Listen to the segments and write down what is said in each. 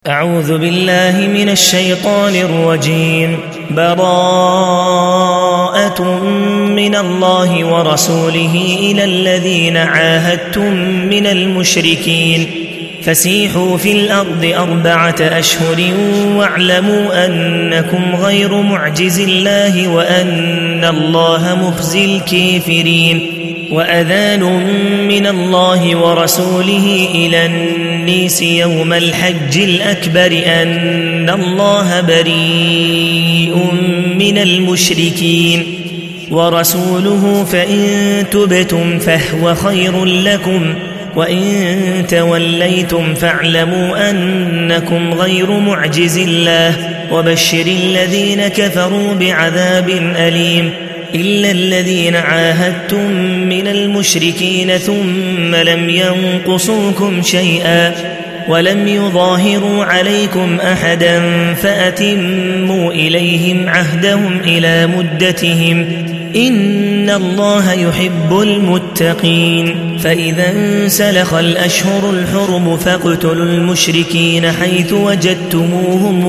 أعوذ بالله من الشيطان الرجيم. براءة من الله ورسوله إلى الذين عاهدتم من المشركين فسيحوا في الأرض 4 أشهر واعلموا أنكم غير معجز الله وأن الله مخزي الكافرين. وأذان من الله ورسوله إلى الناس يوم الحج الأكبر أن الله بريء من المشركين ورسوله فإن تبتم فهو خير لكم وإن توليتم فاعلموا أنكم غير معجز الله وبشر الذين كفروا بعذاب أليم. إلا الذين عاهدتم من المشركين ثم لم ينقصوكم شيئا ولم يظاهروا عليكم أحدا فأتموا إليهم عهدهم إلى مدتهم إن الله يحب المتقين. فإذا انسلخ الأشهر الحرم فاقتلوا المشركين حيث وجدتموهم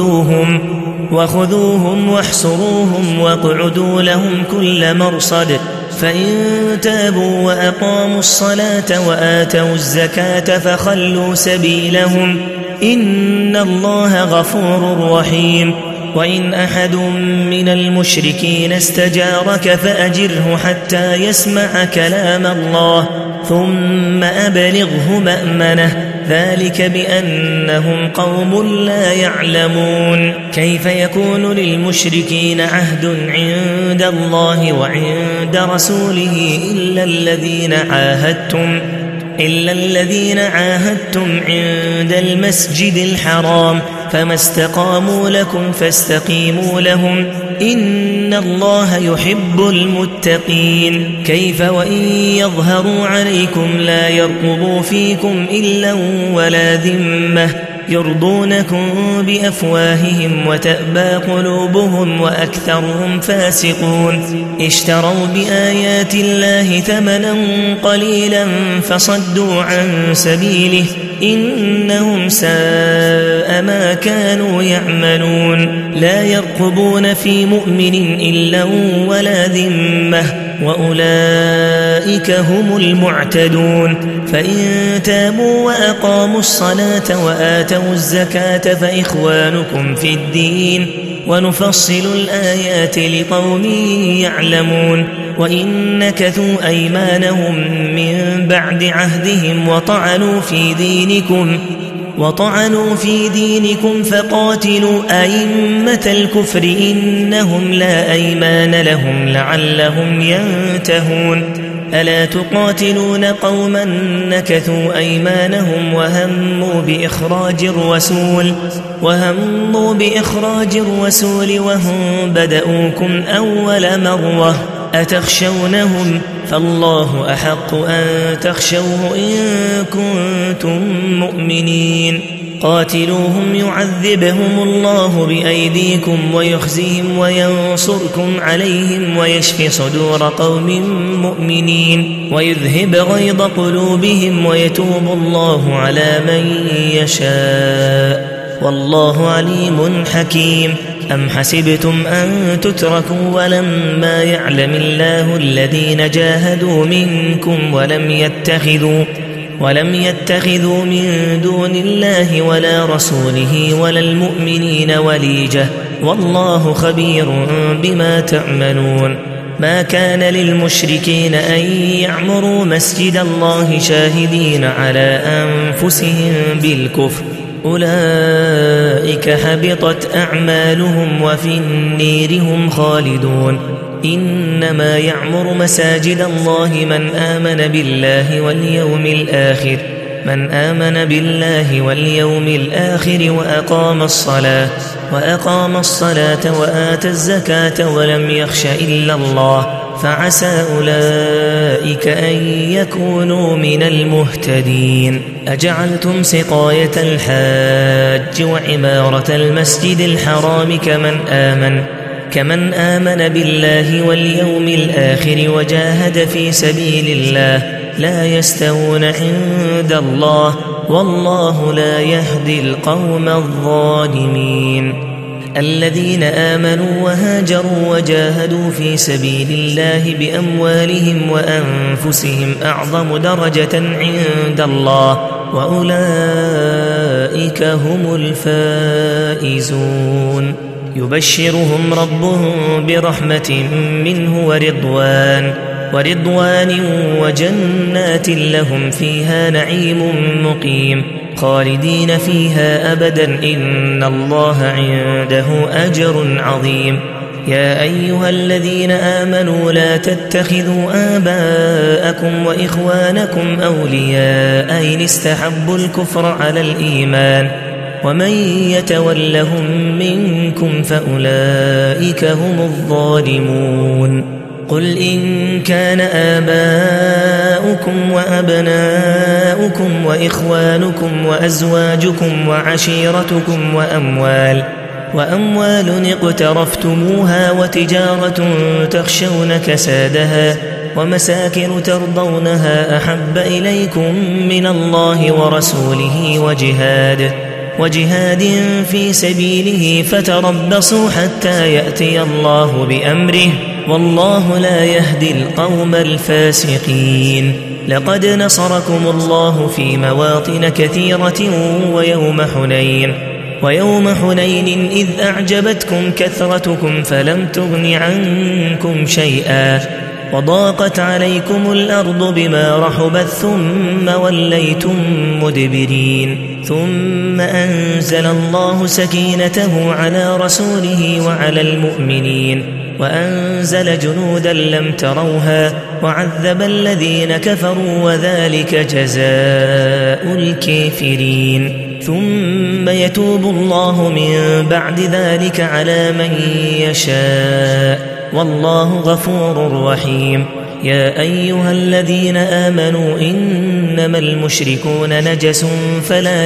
وخذوهم واحصروهم واقعدوا لهم كل مرصد. فإن تابوا وأقاموا الصلاة وآتوا الزكاة فخلوا سبيلهم إن الله غفور رحيم. وإن أحد من المشركين استجارك فأجره حتى يسمع كلام الله ثم أبلغه مأمنه ذلك بأنهم قوم لا يعلمون. كيف يكون للمشركين عهد عند الله وعند رسوله إلا الذين عاهدتم عند المسجد الحرام فما استقاموا لكم فاستقيموا لهم إن الله يحب المتقين. كيف وإن يظهروا عليكم لا يرقبوا فيكم إلا ولا ذمة يرضونكم بأفواههم وتأبى قلوبهم وأكثرهم فاسقون. اشتروا بآيات الله ثمنا قليلا فصدوا عن سبيله إنهم ساء ما كانوا يعملون. لا يرقبون في مؤمن إلا ولا ذمة وأولئك هم المعتدون. فإن تابوا وأقاموا الصلاة وآتوا الزكاة فإخوانكم في الدين ونفصل الآيات لقوم يعلمون. وإن نكثوا أيمانهم من بعد عهدهم وطعنوا في دينكم فقاتلوا أئمة الكفر إنهم لا أيمان لهم لعلهم ينتهون. ألا تقاتلون قوما نكثوا أيمانهم وهموا بإخراج الرسول وهم بدأوكم أول مرة أتخشونهم فالله أحق أن تخشوه إن كنتم مؤمنين. قاتلوهم يعذبهم الله بأيديكم ويخزيهم وينصركم عليهم ويشفي صدور قوم مؤمنين ويذهب غيظ قلوبهم ويتوب الله على من يشاء والله عليم حكيم. أم حسبتم أن تتركوا ولما يعلم الله الذين جاهدوا منكم ولم يتخذوا من دون الله ولا رسوله ولا المؤمنين وليجة والله خبير بما تعملون. ما كان للمشركين أن يعمروا مسجد الله شاهدين على أنفسهم بالكفر أولئك حبطت أعمالهم وفي النير هم خالدون. إنما يعمر مساجد الله من آمن بالله واليوم الآخر وأقام الصلاة وآتى الزكاة ولم يخش إلا الله فعسى أولئك أن يكونوا من المهتدين. أجعلتم سقاية الحاج وعمارة المسجد الحرام كمن آمن بالله واليوم الآخر وجاهد في سبيل الله لا يستوون عند الله والله لا يهدي القوم الظالمين. الذين آمنوا وهاجروا وجاهدوا في سبيل الله بأموالهم وأنفسهم أعظم درجة عند الله وأولئك هم الفائزون. يبشرهم ربهم برحمة منه ورضوان وجنات لهم فيها نعيم مقيم خالدين فيها أبدا إن الله عنده أجر عظيم. يا أيها الذين آمنوا لا تتخذوا آباءكم وإخوانكم أولياء إن استحبوا الكفر على الإيمان ومن يتولهم منكم فأولئك هم الظالمون. قل إن كان آباؤكم وأبناؤكم وإخوانكم وأزواجكم وعشيرتكم وأموال اقترفتموها وتجارة تخشون كسادها ومساكن ترضونها أحب إليكم من الله ورسوله وجهاد في سبيله فتربصوا حتى يأتي الله بأمره والله لا يهدي القوم الفاسقين. لقد نصركم الله في مواطن كثيرة ويوم حنين إذ أعجبتكم كثرتكم فلم تغن عنكم شيئا وضاقت عليكم الأرض بما رحبت ثم وليتم مدبرين ثم أنزل الله سكينته على رسوله وعلى المؤمنين وأنزل جنودا لم تروها وعذب الذين كفروا وذلك جزاء الكافرين. ثم يتوب الله من بعد ذلك على من يشاء والله غفور رحيم. يا أيها الذين آمنوا إنما المشركون نجس فلا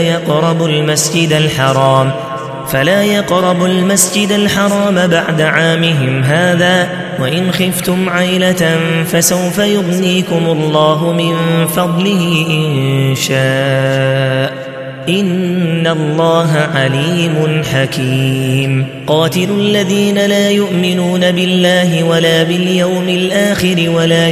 يقربوا المسجد الحرام بعد عامهم هذا وإن خفتم عيلة فسوف يغنيكم الله من فضله إن شاء إن الله عليم حكيم. قاتلوا الذين لا يؤمنون بالله ولا باليوم الآخر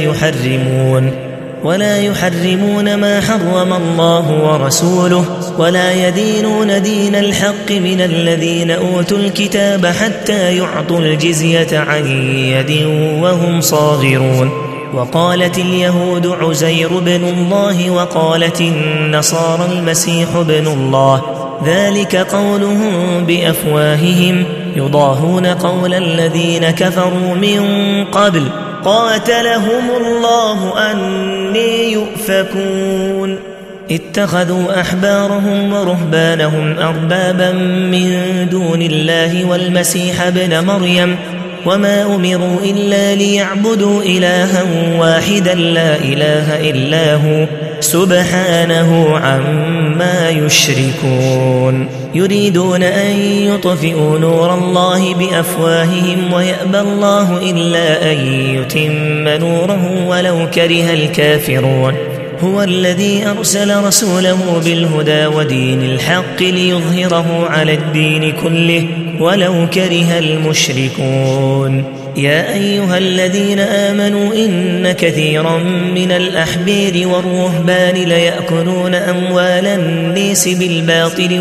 ولا يحرمون ما حرم الله ورسوله ولا يدينون دين الحق من الذين أوتوا الكتاب حتى يعطوا الجزية عن يد وهم صاغرون. وقالت اليهود عزير بن الله وقالت النصارى المسيح بن الله ذلك قولهم بأفواههم يضاهون قول الذين كفروا من قبل قاتلهم الله أني يؤفكون. اتخذوا أحبارهم ورهبانهم أربابا من دون الله والمسيح ابن مريم وما أمروا إلا ليعبدوا إلها واحدا لا إله إلا هو سبحانه عما يشركون. يريدون أن يطفئوا نور الله بأفواههم ويأبى الله إلا أن يتم نوره ولو كره الكافرون. هو الذي أرسل رسوله بالهدى ودين الحق ليظهره على الدين كله ولو كره المشركون. يا أيها الذين آمنوا إن كثيرا من الأحبار والرهبان ليأكلون أموال الناس بالباطل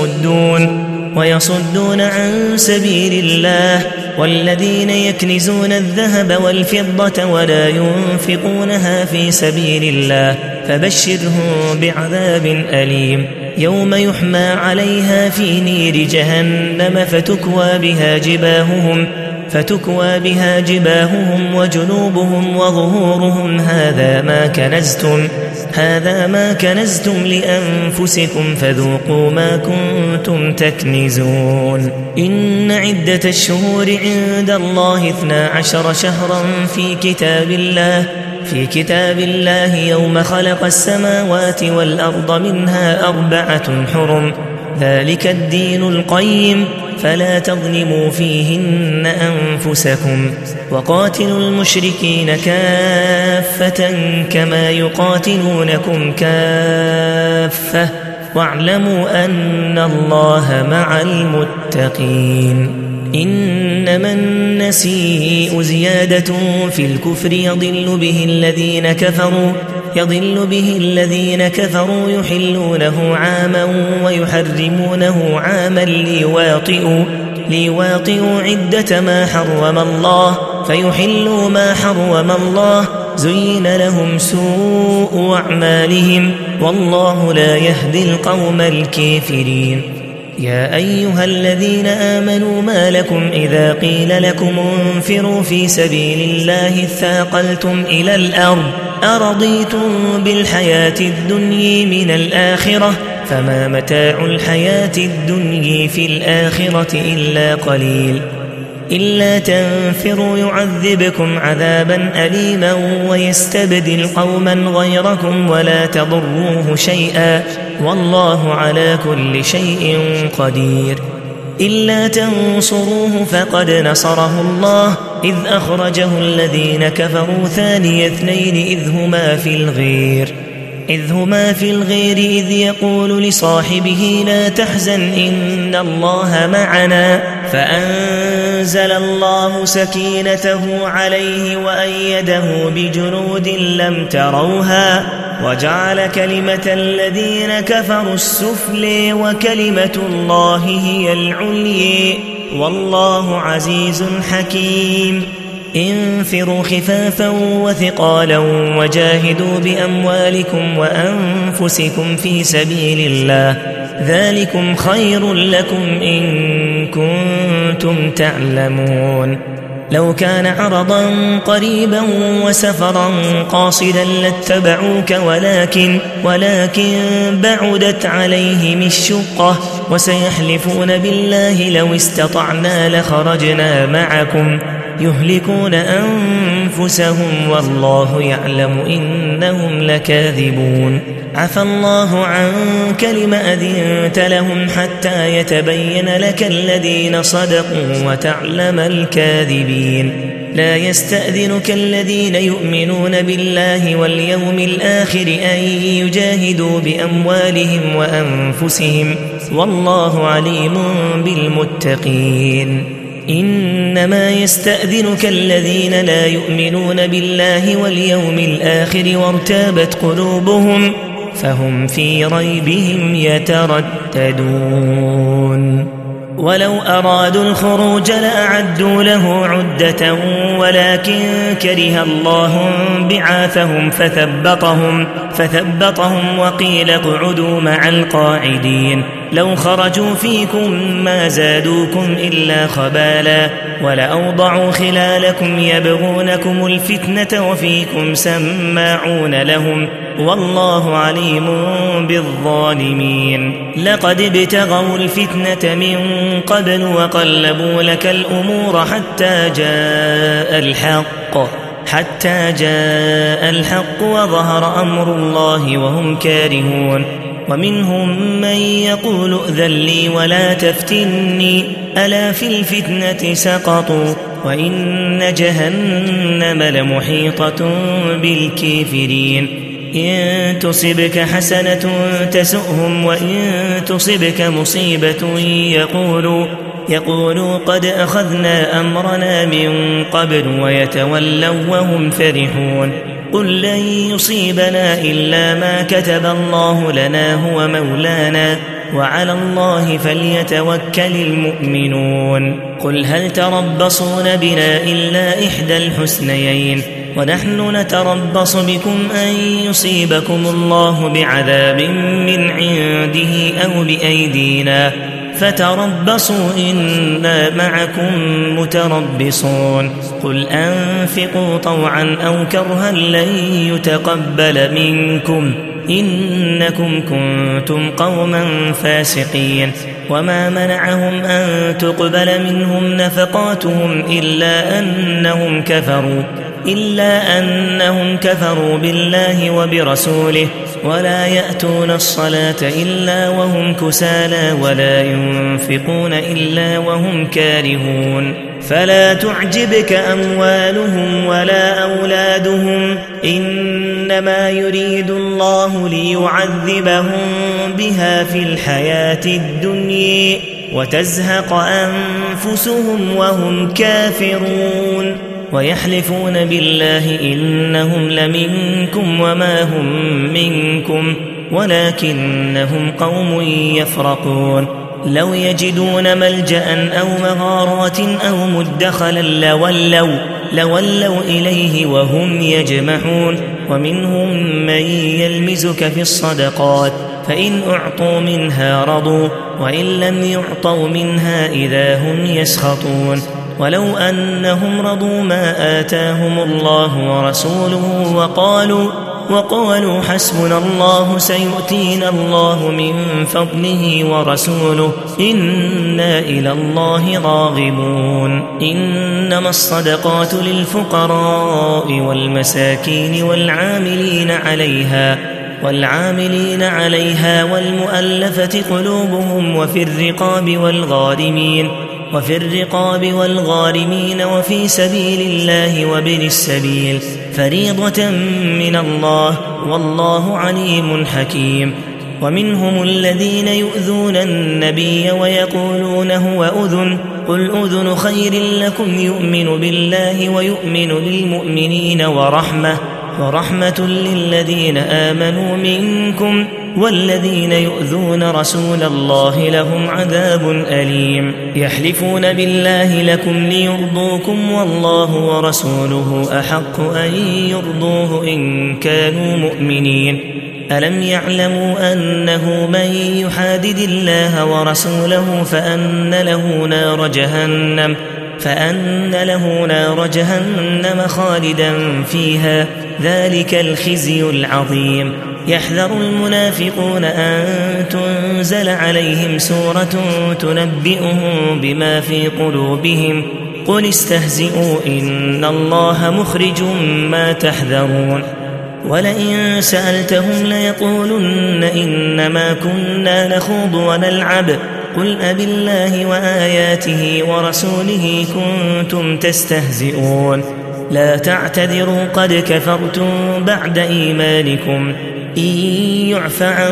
ويصدون عن سبيل الله والذين يكنزون الذهب والفضة ولا ينفقونها في سبيل الله فبشرهم بعذاب أليم يوم يحمى عليها في نير جهنم فتكوى بها جباههم وجنوبهم وظهورهم هذا ما كنزتم لأنفسكم فذوقوا ما كنتم تكنزون. إن عدة الشهور عند الله 12 شهرا في كتاب الله يوم خلق السماوات والأرض منها 4 حرم ذلك الدين القيم فلا تظلموا فيهن أنفسكم وقاتلوا المشركين كافة كما يقاتلونكم كافة واعلموا أن الله مع المتقين. إنما النسيء زيادة في الكفر يضل به الذين كفروا يحلونه عاما ويحرمونه عاما ليواطئوا عدة ما حرم الله فيحلوا ما حرم الله زين لهم سوء أعمالهم والله لا يهدي القوم الكافرين. يا أيها الذين آمنوا ما لكم إذا قيل لكم انفروا في سبيل الله اثاقلتم إلى الأرض أرضيتم بالحياة الدنيا من الآخرة فما متاع الحياة الدنيا في الآخرة إلا قليل. إلا تنفروا يعذبكم عذابا أليما ويستبدل قوما غيركم ولا تضروه شيئا والله على كل شيء قدير. إلا تنصروه فقد نصره الله إذ أخرجه الذين كفروا ثاني اثنين إذ هما في الغير إذ يقول لصاحبه لا تحزن إن الله معنا فأنزل الله سكينته عليه وأيده بجنود لم تروها وجعل كلمة الذين كفروا السفلى وكلمة الله هي العليا والله عزيز حكيم. انفروا خفافا وثقالا وجاهدوا بأموالكم وأنفسكم في سبيل الله ذلكم خير لكم إن كنتم تعلمون. لو كان عرضا قريبا وسفرا قاصدا لاتبعوك ولكن بعدت عليهم الشقة وسيحلفون بالله لو استطعنا لخرجنا معكم يهلكون أنفسهم والله يعلم إنهم لكاذبون. عفى الله عنك لم أذنت لهم حتى يتبين لك الذين صدقوا وتعلم الكاذبين. لا يستأذنك الذين يؤمنون بالله واليوم الآخر أن يجاهدوا بأموالهم وأنفسهم والله عليم بالمتقين. إنما يستأذنك الذين لا يؤمنون بالله واليوم الآخر وارتابت قلوبهم فهم في ريبهم يترددون. ولو أرادوا الخروج لأعدوا له عدة ولكن كره الله بعاثهم فثبطهم وقيل اقعدوا مع القاعدين. لو خرجوا فيكم ما زادوكم إلا خبالا ولأوضعوا خلالكم يبغونكم الفتنة وفيكم سماعون لهم والله عليم بالظالمين. لقد ابتغوا الفتنة من قبل وقلبوا لك الأمور حتى جاء الحق وظهر أمر الله وهم كارهون. ومنهم من يقول ائذن لي ولا تفتني ألا في الفتنة سقطوا وإن جهنم لمحيطة بالكافرين. إن تصبك حسنة تسؤهم وإن تصبك مصيبة يقولوا قد أخذنا أمرنا من قبل ويتولوا وهم فرحون. قل لن يصيبنا إلا ما كتب الله لنا هو مولانا وعلى الله فليتوكل المؤمنون. قل هل تربصون بنا إلا إحدى الحسنيين ونحن نتربص بكم أن يصيبكم الله بعذاب من عنده أو بأيدينا فتربصوا إنا معكم متربصون. قل أنفقوا طوعا أو كرها لن يتقبل منكم إنكم كنتم قوما فاسقين. وما منعهم أن تقبل منهم نفقاتهم إلا أنهم كفروا بالله وبرسوله ولا يأتون الصلاة إلا وهم كسالى ولا ينفقون إلا وهم كارهون فلا تعجبك أموالهم ولا أولادهم إنما يريد الله ليعذبهم بها في الحياة الدنيا وتزهق أنفسهم وهم كافرون ويحلفون بالله إنهم لمنكم وما هم منكم ولكنهم قوم يفرقون لو يجدون ملجأ أو مغارات أو مدخلا لولوا إليه وهم يجمحون ومنهم من يلمزك في الصدقات فإن أعطوا منها رضوا وإن لم يعطوا منها إذا هم يسخطون ولو أنهم رضوا ما آتاهم الله ورسوله وقالوا حسبنا الله سيؤتينا الله من فضله ورسوله إنا إلى الله راغبون إنما الصدقات للفقراء والمساكين والعاملين عليها والمؤلفة قلوبهم وفي الرقاب والغارمين وفي سبيل الله وابن السبيل فريضة من الله والله عليم حكيم ومنهم الذين يؤذون النبي ويقولون هو أذن قل أذن خير لكم يؤمن بالله ويؤمن للمؤمنين ورحمة للذين آمنوا منكم والذين يؤذون رسول الله لهم عذاب أليم يحلفون بالله لكم ليرضوكم والله ورسوله أحق أن يرضوه إن كانوا مؤمنين ألم يعلموا أنه من يحادد الله ورسوله فأن له نار جهنم خالدا فيها ذلك الخزي العظيم يحذر المنافقون أن تنزل عليهم سورة تنبئهم بما في قلوبهم قل استهزئوا إن الله مخرج ما تحذرون ولئن سألتهم ليقولن إنما كنا نخوض ونلعب قل أبالله وآياته ورسوله كنتم تستهزئون لا تعتذروا قد كفرتم بعد إيمانكم إن يعف عن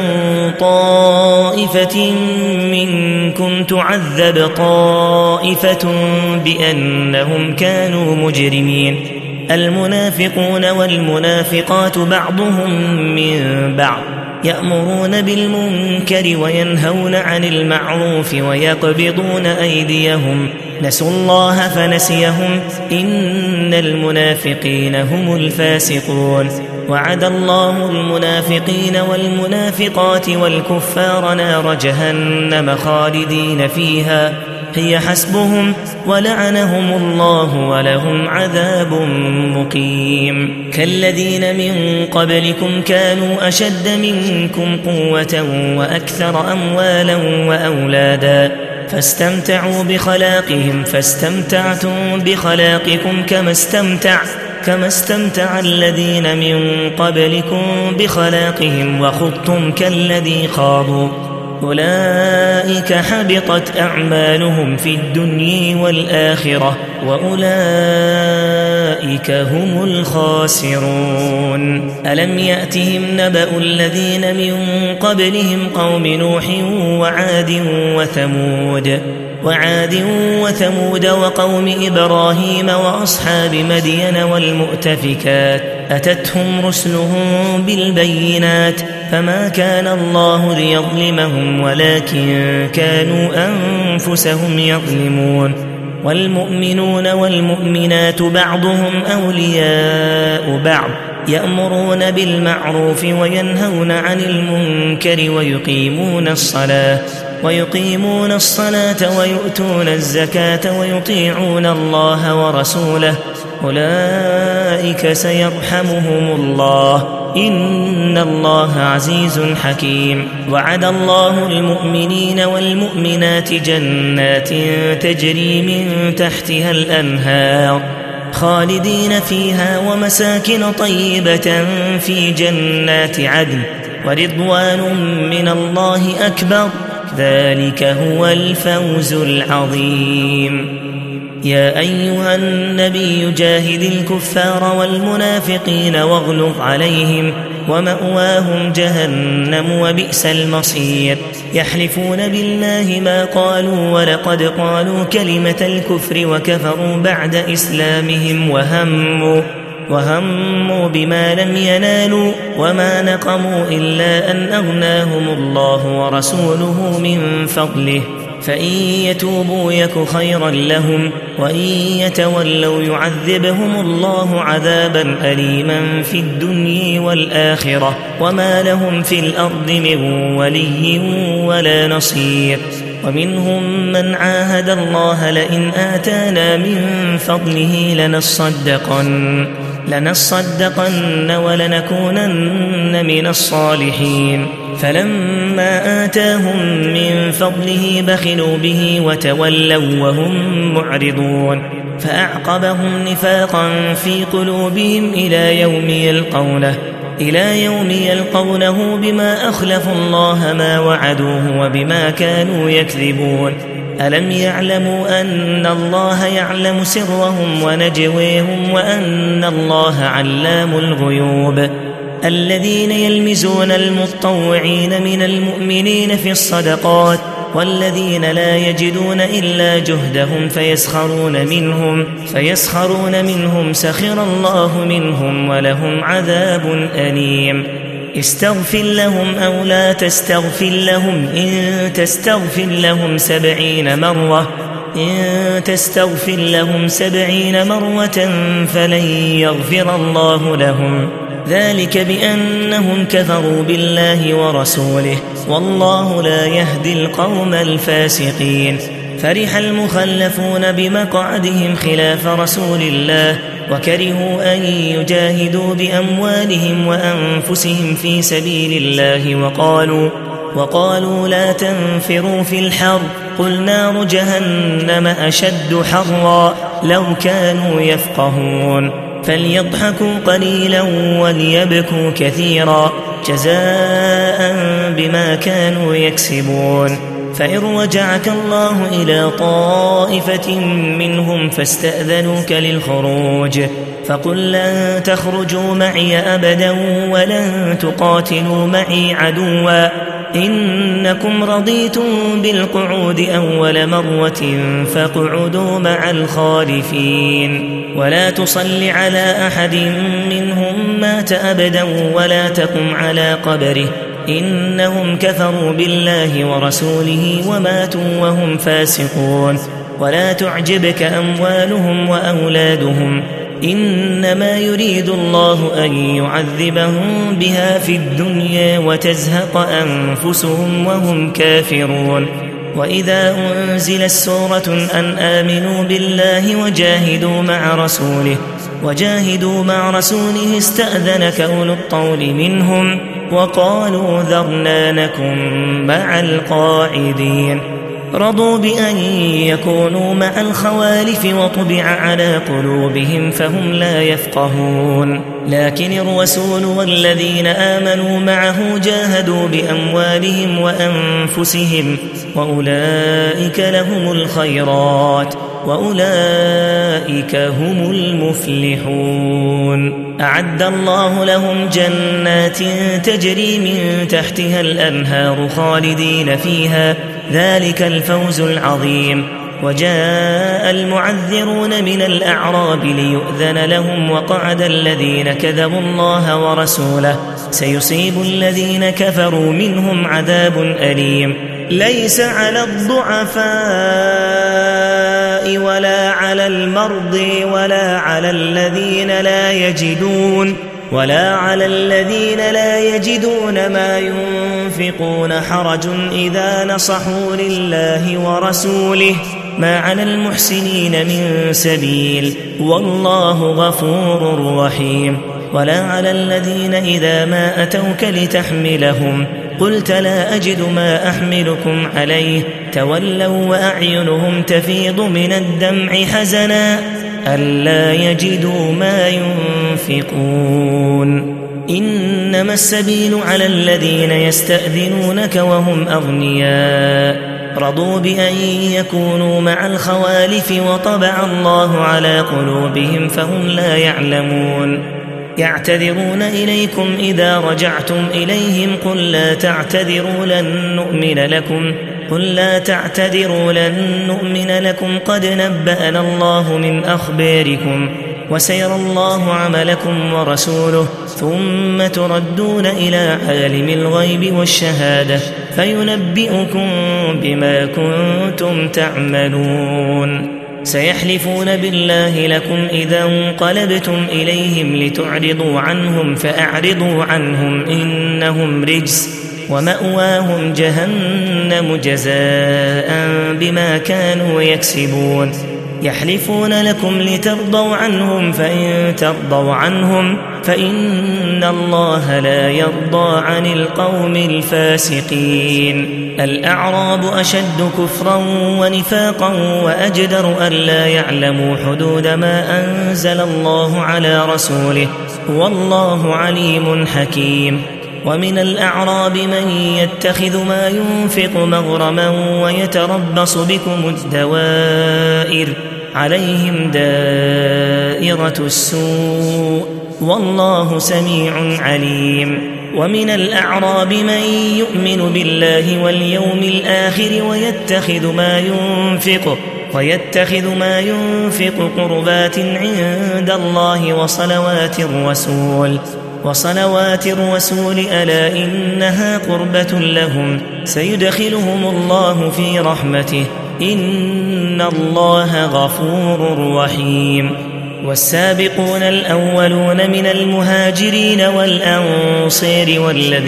طائفة منكم تعذب طائفة بأنهم كانوا مجرمين المنافقون والمنافقات بعضهم من بعض يأمرون بالمنكر وينهون عن المعروف ويقبضون أيديهم نسوا الله فنسيهم إن المنافقين هم الفاسقون وعد الله المنافقين والمنافقات والكفار نار جهنم خالدين فيها هي حسبهم ولعنهم الله ولهم عذاب مقيم كالذين من قبلكم كانوا أشد منكم قوة وأكثر أموالا وأولادا فاستمتعوا بخلاقهم فاستمتعتم بخلاقكم كما استمتع الذين من قبلكم بخلاقهم وخضتم كالذي خاضوا أولئك حبطت أعمالهم في الدنيا والآخرة وأولئك هم الخاسرون ألم يأتهم نبأ الذين من قبلهم قوم نوح وعاد وثمود وقوم إبراهيم وأصحاب مدين والمؤتفكات أتتهم رسلهم بالبينات فما كان الله ليظلمهم ولكن كانوا أنفسهم يظلمون والمؤمنون والمؤمنات بعضهم أولياء بعض يأمرون بالمعروف وينهون عن المنكر ويقيمون الصلاة ويؤتون الزكاة ويطيعون الله ورسوله أولئك سيرحمهم الله إن الله عزيز حكيم وعد الله المؤمنين والمؤمنات جنات تجري من تحتها الأنهار خالدين فيها ومساكن طيبة في جنات عدن ورضوان من الله أكبر ذلك هو الفوز العظيم. يا أيها النبي جاهد الكفار والمنافقين واغلظ عليهم ومأواهم جهنم وبئس المصير. يحلفون بالله ما قالوا ولقد قالوا كلمة الكفر وكفروا بعد إسلامهم وهموا بما لم ينالوا وما نقموا إلا أن أغناهم الله ورسوله من فضله فإن يتوبوا يك خيرا لهم وإن يتولوا يعذبهم الله عذابا أليما في الدنيا والآخرة وما لهم في الأرض من ولي ولا نصير. ومنهم من عاهد الله لئن آتانا من فضله لنصدقن ولنكونن من الصالحين. فلما آتاهم من فضله بخلوا به وتولوا وهم معرضون فأعقبهم نفاقا في قلوبهم إلى يوم يلقونه بما أخلفوا الله ما وعدوه وبما كانوا يكذبون. ألم يعلموا أن الله يعلم سرهم ونجويهم وأن الله علام الغيوب. الذين يلمزون المتطوعين من المؤمنين في الصدقات والذين لا يجدون إلا جهدهم فيسخرون منهم سخر الله منهم ولهم عذاب أليم. استغفر لهم أو لا تستغفر لهم إن تستغفر لهم 70 مرة فلن يغفر الله لهم ذلك بأنهم كفروا بالله ورسوله والله لا يهدي القوم الفاسقين. فرح المخلفون بمقعدهم خلاف رسول الله وكرهوا أن يجاهدوا بأموالهم وأنفسهم في سبيل الله وقالوا لا تنفروا في الحر قل نار جهنم أشد حرا لو كانوا يفقهون. فليضحكوا قليلا وليبكوا كثيرا جزاء بما كانوا يكسبون. فإن رجعك الله إلى طائفة منهم فاستأذنوك للخروج فقل لن تخرجوا معي أبدا ولن تقاتلوا معي عدوا إنكم رضيتم بالقعود أول مرة فاقعدوا مع الخالفين. ولا تصل على أحد منهم مات أبدا ولا تقم على قبره إنهم كفروا بالله ورسوله وماتوا وهم فاسقون. ولا تعجبك أموالهم وأولادهم إنما يريد الله أن يعذبهم بها في الدنيا وتزهق أنفسهم وهم كافرون. وإذا أنزلت سورة أن آمنوا بالله وجاهدوا مع رسوله استأذنك أولو الطول منهم وقالوا ذرنا نكن مع القاعدين. رضوا بأن يكونوا مع الخوالف وطبع على قلوبهم فهم لا يفقهون. لكن الرسول والذين آمنوا معه جاهدوا بأموالهم وأنفسهم وأولئك لهم الخيرات وأولئك هم المفلحون. أعد الله لهم جنات تجري من تحتها الأنهار خالدين فيها ذلك الفوز العظيم. وجاء المعذرون من الأعراب ليؤذن لهم وقعد الذين كذبوا الله ورسوله سيصيب الذين كفروا منهم عذاب أليم. ليس على الضعفاء ولا على المرض ولا على الذين لا يجدون ما ينفقون حرج إذا نصحوا لله ورسوله ما على المحسنين من سبيل والله غفور رحيم. ولا على الذين إذا ما أتوك لتحملهم قلت لا أجد ما أحملكم عليه تولوا وأعينهم تفيض من الدمع حزنا ألا يجدوا ما ينفقون إنما السبيل على الذين يستأذنونك وهم أغنياء رضوا بأن يكونوا مع الخوالف وطبع الله على قلوبهم فهم لا يعلمون يعتذرون إليكم إذا رجعتم إليهم قل لا تعتذروا لن نؤمن لكم قد نبأنا الله من أخباركم وسيرى الله عملكم ورسوله ثم تردون إلى عالم الغيب والشهادة فينبئكم بما كنتم تعملون سيحلفون بالله لكم إذا انقلبتم إليهم لتعرضوا عنهم فأعرضوا عنهم إنهم رجس ومأواهم جهنم جزاء بما كانوا يكسبون يحلفون لكم لترضوا عنهم فإن ترضوا عنهم فإن الله لا يرضى عن القوم الفاسقين الأعراب أشد كفرا ونفاقا وأجدر ألا يعلموا حدود ما أنزل الله على رسوله والله عليم حكيم ومن الأعراب من يتخذ ما ينفق مغرما ويتربص بكم الدوائر عليهم دائرة السوء والله سميع عليم ومن الأعراب من يؤمن بالله واليوم الآخر ويتخذ ما ينفق قربات عند الله وصلوات الرسول ألا إنها قربة لهم سيدخلهم الله في رحمته إن الله غفور رحيم والسابقون الأولون من المهاجرين والأنصار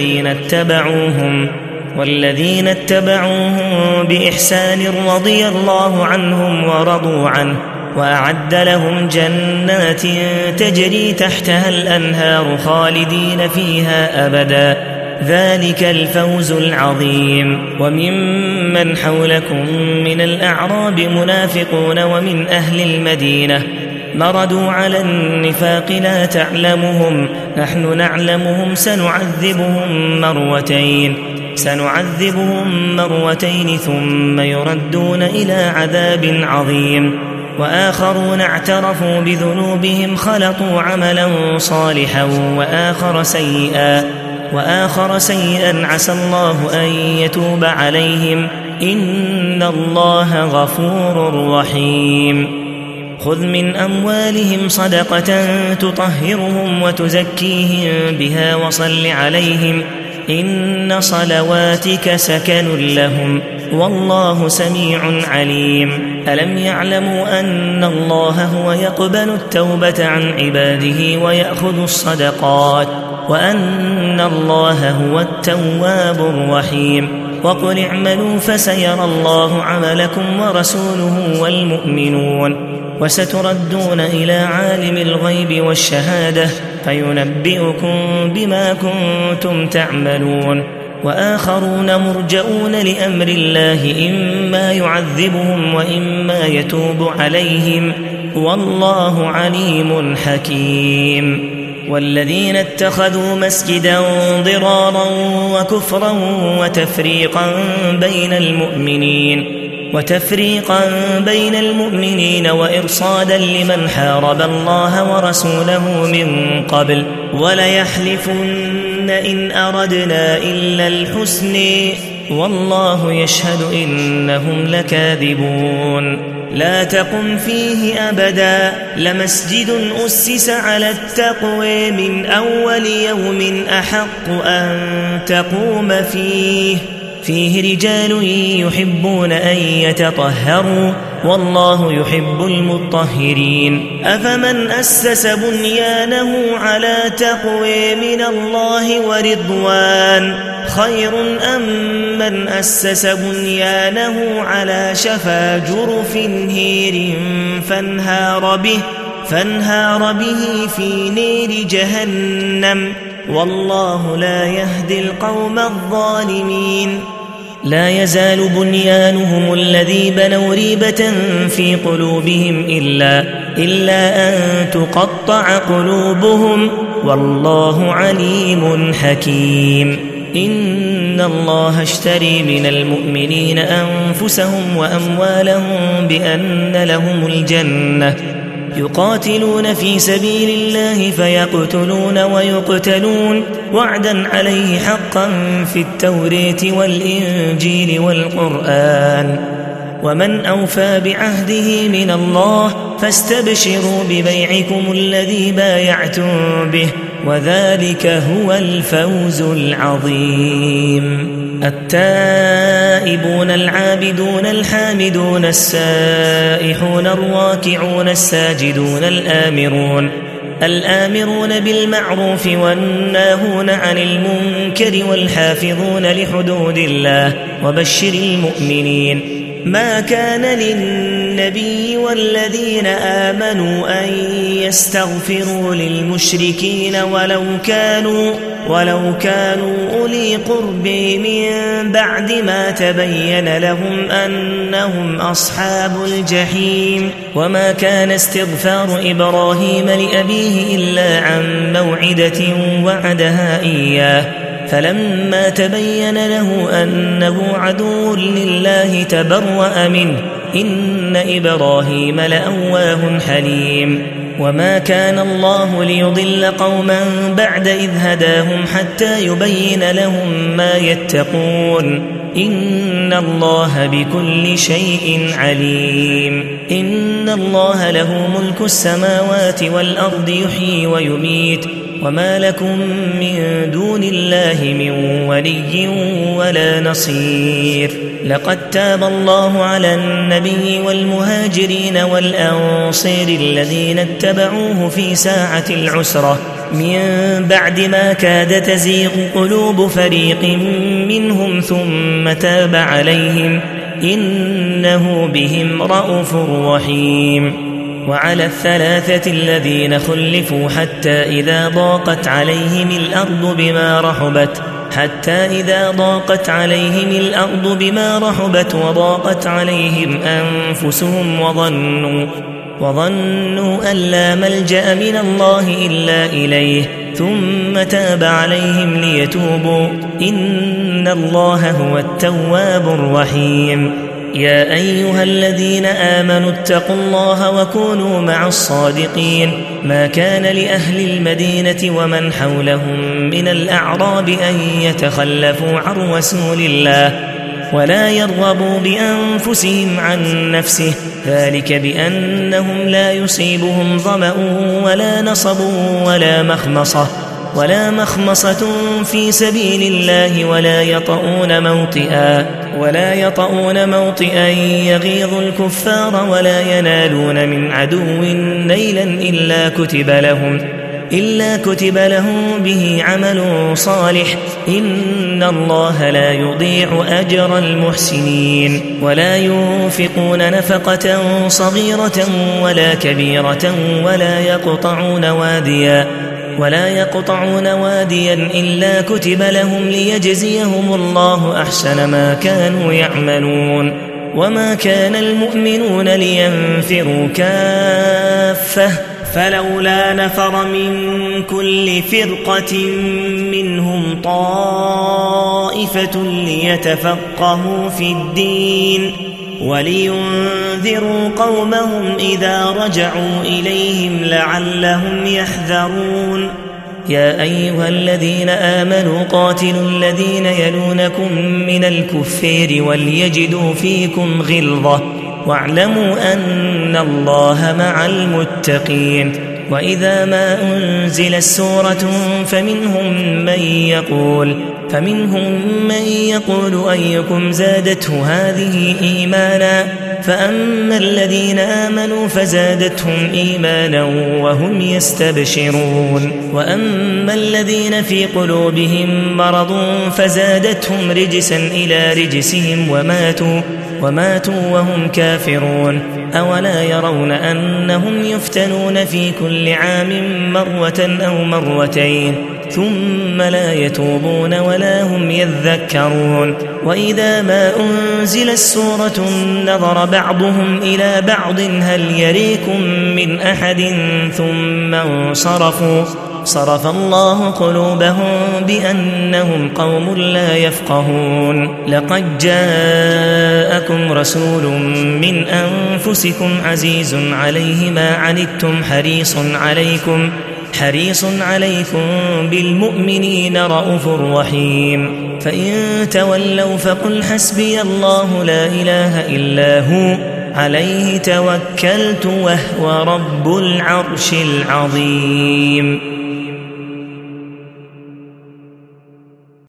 والذين اتبعوهم بإحسان رضي الله عنهم ورضوا عنه وأعد لهم جنات تجري تحتها الأنهار خالدين فيها أبدا ذلك الفوز العظيم وممن حولكم من الأعراب منافقون ومن أهل المدينة مردوا على النفاق لا تعلمهم نحن نعلمهم سنعذبهم مرتين ثم يردون إلى عذاب عظيم وآخرون اعترفوا بذنوبهم خلطوا عملا صالحا وآخر سيئا عسى الله أن يتوب عليهم إن الله غفور رحيم خذ من أموالهم صدقة تطهرهم وتزكيهم بها وصل عليهم إن صلواتك سكن لهم والله سميع عليم ألم يعلموا أن الله هو يقبل التوبة عن عباده ويأخذ الصدقات وأن الله هو التواب الرحيم وقل اعملوا فسيرى الله عملكم ورسوله والمؤمنون وستردون إلى عالم الغيب والشهادة فينبئكم بما كنتم تعملون وآخرون مرجؤون لأمر الله إما يعذبهم وإما يتوب عليهم والله عليم حكيم والذين اتخذوا مسجدا ضرارا وكفرا وتفريقا بين المؤمنين وإرصادا لمن حارب الله ورسوله من قبل وليحلفن إن أردنا إلا الحسن والله يشهد إنهم لكاذبون لا تقم فيه أبدا لمسجد أسس على التقوى من أول يوم أحق أن تقوم فيه رجال يحبون أن يتطهروا والله يحب المطهرين أفمن أسس بنيانه على تقوى من الله ورضوان خير أم من أسس بنيانه على شفا جرف هير فانهار به في نير جهنم والله لا يهدي القوم الظالمين لا يزال بنيانهم الذي بنوا ريبة في قلوبهم إلا أن تقطع قلوبهم والله عليم حكيم إن الله اشتري من المؤمنين أنفسهم وأموالهم بأن لهم الجنة يقاتلون في سبيل الله فيقتلون ويقتلون وعدا عليه حقا في التوراة والإنجيل والقرآن ومن أوفى بعهده من الله فاستبشروا ببيعكم الذي بايعتم به وذلك هو الفوز العظيم التائبون العابدون الحامدون السائحون الراكعون الساجدون الآمرون بالمعروف والناهون عن المنكر والحافظون لحدود الله وبشر المؤمنين ما كان للنبي والذين آمنوا أن يستغفروا للمشركين ولو كانوا أولي قرب من بعد ما تبين لهم أنهم أصحاب الجحيم وما كان استغفار إبراهيم لأبيه إلا عن موعدة وعدها إياه فلما تبين له أنه عدو لله تبرأ منه إن إبراهيم لأواه حليم وما كان الله ليضل قوما بعد إذ هداهم حتى يبين لهم ما يتقون إن الله بكل شيء عليم إن الله له ملك السماوات والأرض يحيي ويميت وما لكم من دون الله من ولي ولا نصير لقد تاب الله على النبي والمهاجرين والأنصار الذين اتبعوه في ساعة العسرة من بعد ما كاد تزيغ قلوب فريق منهم ثم تاب عليهم إنه بهم رءوف رحيم وعلى الثلاثة الذين خلفوا حتى إذا ضاقت عليهم الأرض بما رحبت وضاقت عليهم أنفسهم وظنوا أن لا ملجأ من الله إلا إليه ثم تاب عليهم ليتوبوا إن الله هو التواب الرحيم يا أيها الذين آمنوا اتقوا الله وكونوا مع الصادقين ما كان لأهل المدينة ومن حولهم من الأعراب أن يتخلفوا عن رسول الله ولا يرغبوا بأنفسهم عن نفسه ذلك بأنهم لا يصيبهم ظمأ ولا نصب ولا مخمصة في سبيل الله ولا يطؤون موطئا يغيظ الكفار ولا ينالون من عدو نيلا إلا كتب لهم به عمل صالح إن الله لا يضيع أجر المحسنين ولا ينفقون نفقة صغيرة ولا كبيرة ولا يقطعون واديا إلا كتب لهم ليجزيهم الله أحسن ما كانوا يعملون وما كان المؤمنون لينفروا كافة فلولا نفر من كل فرقة منهم طائفة ليتفقهوا في الدين ولينذروا قومهم إذا رجعوا إليهم لعلهم يحذرون يا أيها الذين آمنوا قاتلوا الذين يلونكم من الكفار وليجدوا فيكم غلظة واعلموا أن الله مع المتقين وإذا ما أنزلت سورة فمنهم من يقول أيكم زادته هذه إيمانا فأما الذين آمنوا فزادتهم إيمانا وهم يستبشرون وأما الذين في قلوبهم مرض فزادتهم رجسا إلى رجسهم وماتوا وهم كافرون أولا يرون أنهم يفتنون في كل عام مرة أو مرتين ثم لا يتوبون ولا هم يذكرون وإذا ما أنزلت سورة نظر بعضهم إلى بعض هل يريكم من أحد ثم انصرفوا صرف الله قلوبهم بأنهم قوم لا يفقهون لقد جاءكم رسول من أنفسكم عزيز عليه ما عنتم حريص عليكم بالمؤمنين رءوف رحيم فإن تولوا فقل حسبي الله لا إله إلا هو عليه توكلت وهو رب العرش العظيم